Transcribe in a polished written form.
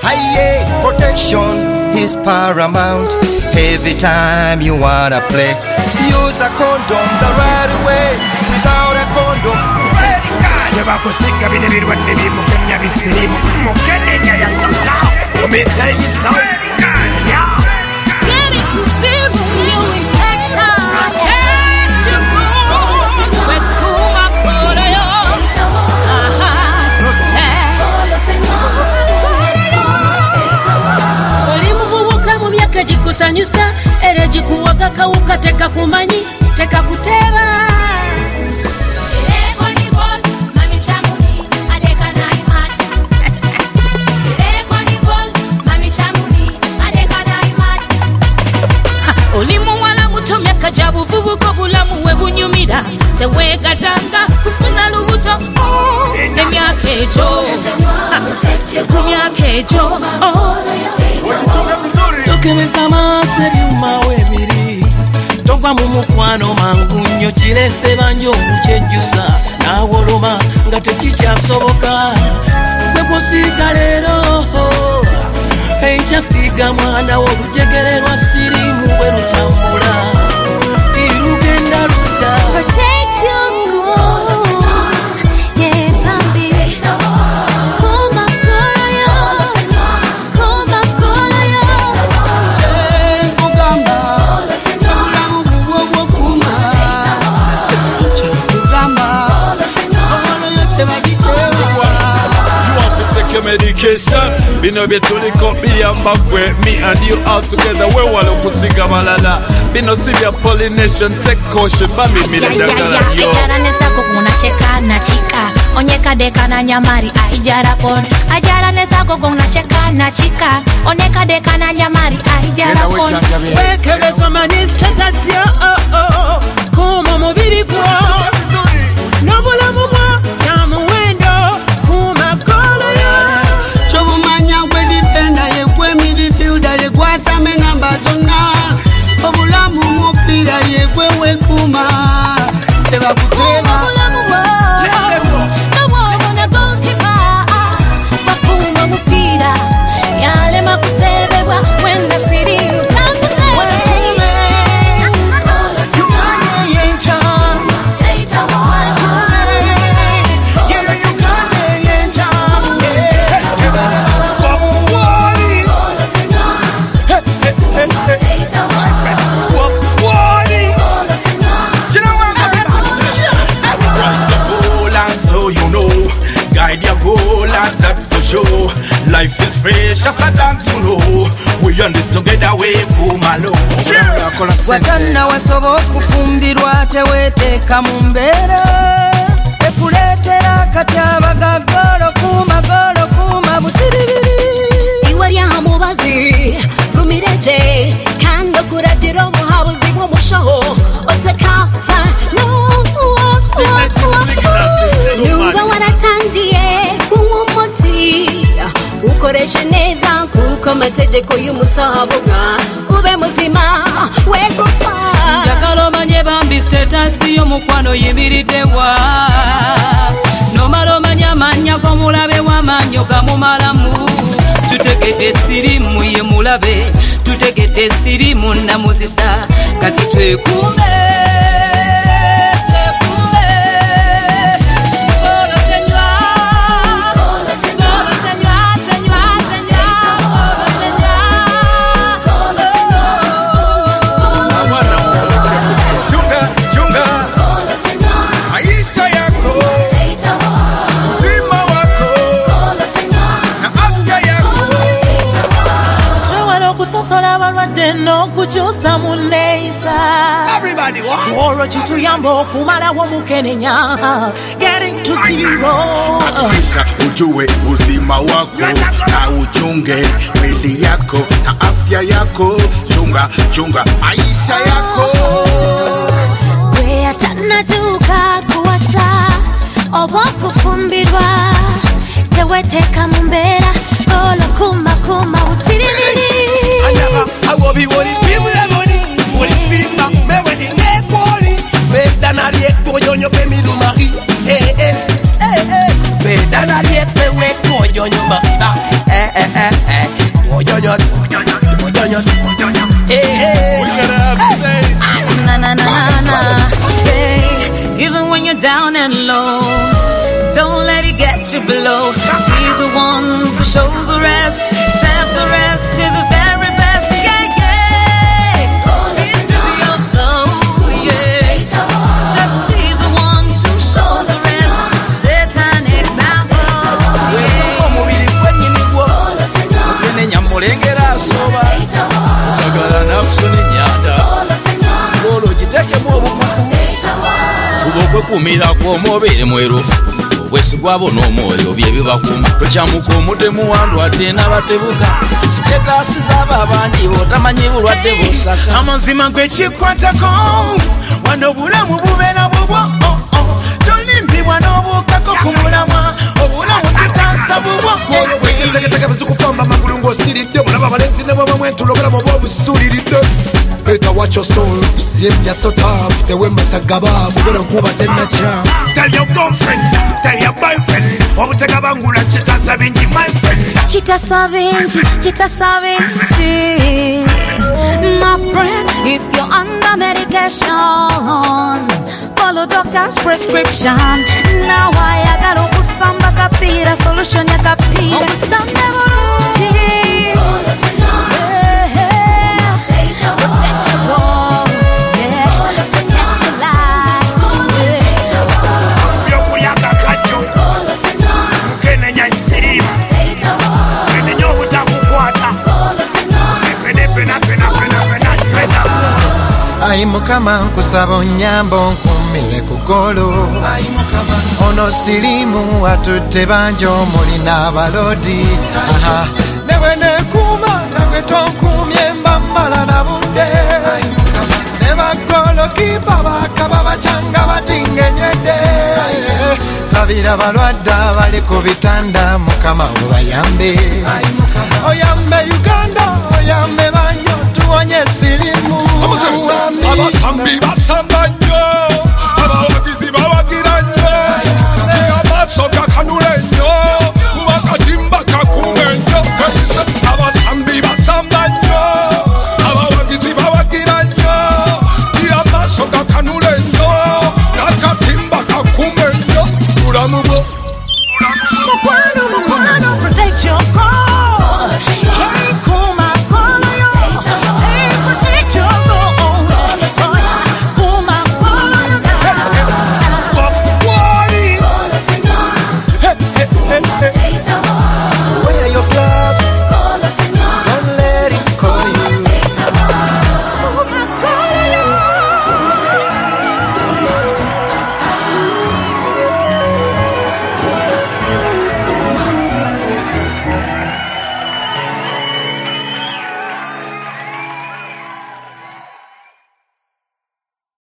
Aye, protection is paramount. Every time you wanna play, use a condom the right way. Without a condom, very God. Never go sick of it, everyone may be Mukenya Bisiri, Mukenya Yasaka. Let me tell you something. Yeah. Get it to zero, your infection. Protect your bone. With Kuma Kodayo. Jikusanyusa era jikuwaga kawuka teka kumanyi teka kuteba Ireko ni bol mami chamuni adeka na imati Ireko ni bol mami chamuni adeka na imati Olimu wala mutomya kajabu vubuko bulamu we bunyumira sewe gatanga kufuna lubuto emyaka ejo kumyaka ejo Tokebeza maase byuma webiri Tova mu mukwano mangu nnyo kirese banjo okukyejjusa n'awoloma nga tekikyasoboka gwe gwosiiga leero ekyasiiga mwana w'olujegere lwa sirimu bwe lutambula irugenda ludda Protect your medication bino byetuliko biyamba gwe me and you all together we wala okusiga balala bino sibya pollination take caution bamimira dagala yo Ajara nesako kuna cheka na chika onyeka deka na nyamari aijara kon Ajara nesako kuna cheka na chika oneka deka na nyamari aijara kon Wekebeza mani status yo kuma mubiri gwo n'obulamu bwo kyamuwendo kuma golo yo Chobumanya gwe defender ye gwe midfielder ye gwasame namba zonna obulamu mupira ye gwe wekuma teba kuteba Bakuma mupira yale makutebwa wenda siri Life is precious, I don't know. We on this together, we kumalo. Watanna wasobo kufumbirwa teweteka mu mbeera ekuleetera kataba gagolo kuma butiribiri Iwari amubazi gumireje kando kuratira muhabuzi mu mushaho otakafa no Nuba waratangiye umuti ukoresha neza kuko amategeko y'umusabuga ube muzima we gupfa Njagala omanye bambi status y'omukwano yimiriddewa nomala omanye amanya g'omulabe w'amanyo gamumalamu tutegedde sirimu ye mulabe tutegedde sirimu namuzisa kati twekume n'okukyusa mu nneeyisa olwo kituyamba okumalawo mukenenya getting to zero Hakikisha ujue uzima wako na uchunge mwili yako na afya yako chunga maisha yako we atanatuka kuwasa oba kufumbirwa teweteka mu mbeera golo kuma utiribiri Anyaba awobi wori bibula wori bimba mewe ni nekori bedana lieko yonyo pe milumari bedana lieko we koyonyo mamba Even when you're down and low, don't let it get you below. Be the one to show the rest, serve the rest to the very best. Yeah, yeah. This is your flow, yeah. Just be the one to show the rest. Set an example, yeah. Omubiri gwennyini gwo gene nyamulengera asoba ogagala nakusona ennyanda olwo gitekemu obukuku fuba okwekuumirako omwobeere mwerufu obwesigwa bo n'omwoyo byebibakuma tokyamuka omutemu wandwadde n'abatebuka sitetaasi z'abo abandi b'otamanyi bulwadde bw'osaka amazima gwekikwatako wano obulamu bubeera bubwo tolimbibwa n'obuukako ku mulamwa obulamu tutaasa bubwo tegeka bizikufamba amagulu ng'osiridde mulaba abalenzi ne bwabamwe ntulogolamu oba obusuuliridde Better watch yourself, slim ya so tough, te wema sagaba, mugore nkuba tena cha. Tell your girlfriend, tell your boyfriend, obutega bangula chita sabinji my friend. Chita sabinji. My friend, if you're under medication, follow doctor's prescription. Now I got okusamba kapira, solution ya kapira. Okusamba bulungi. Ai mukama nkusaba onyambo nkumire ku golo ono sirimu atutte banjo mulina abalodi newe nekuma nawe tonkumye mbambala na budde ne bagolo kipa bakaba bacanga batingenyedde sabira balwadde abali ku bitanda mukama obayambe oyambe Uganda oyambe banjo tuwonye sirimu abasambi basamba nnyo